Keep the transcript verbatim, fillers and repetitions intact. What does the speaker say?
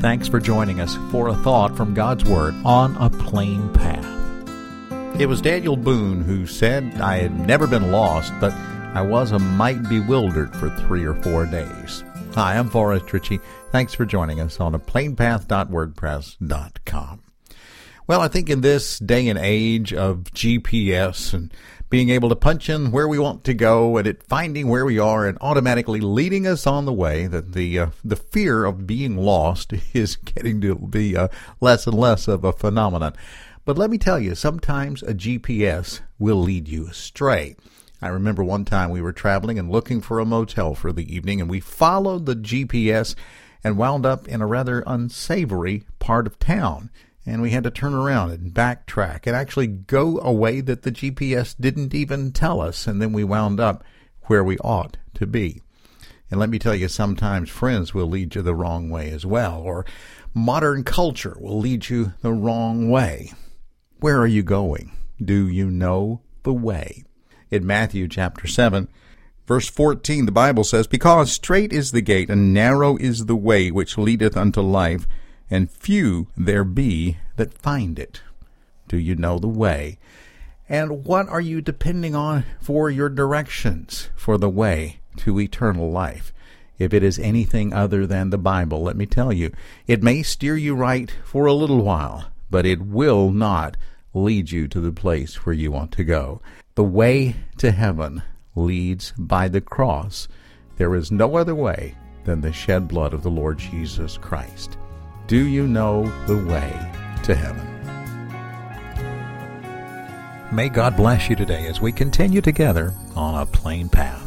Thanks for joining us for a thought from God's Word on a plain path. It was Daniel Boone who said, "I had never been lost, but I was a mite bewildered for three or four days." Hi, I'm Forrest Ritchie. Thanks for joining us on a plain path dot wordpress dot com. Well, I think in this day and age of G P S and being able to punch in where we want to go and it finding where we are and automatically leading us on the way, that the uh, the fear of being lost is getting to be uh, less and less of a phenomenon. But let me tell you, sometimes a G P S will lead you astray. I remember one time we were traveling and looking for a motel for the evening, and we followed the G P S and wound up in a rather unsavory part of town. And we had to turn around and backtrack and actually go a way that the G P S didn't even tell us. And then we wound up where we ought to be. And let me tell you, sometimes friends will lead you the wrong way as well. Or modern culture will lead you the wrong way. Where are you going? Do you know the way? In Matthew chapter seven, verse fourteen, the Bible says, "Because strait is the gate, and narrow is the way which leadeth unto life, and few there be that find it." Do you know the way? And what are you depending on for your directions for the way to eternal life? If it is anything other than the Bible, let me tell you, it may steer you right for a little while, but it will not lead you to the place where you want to go. The way to heaven leads by the cross. There is no other way than the shed blood of the Lord Jesus Christ. Do you know the way to heaven? May God bless you today as we continue together on a plain path.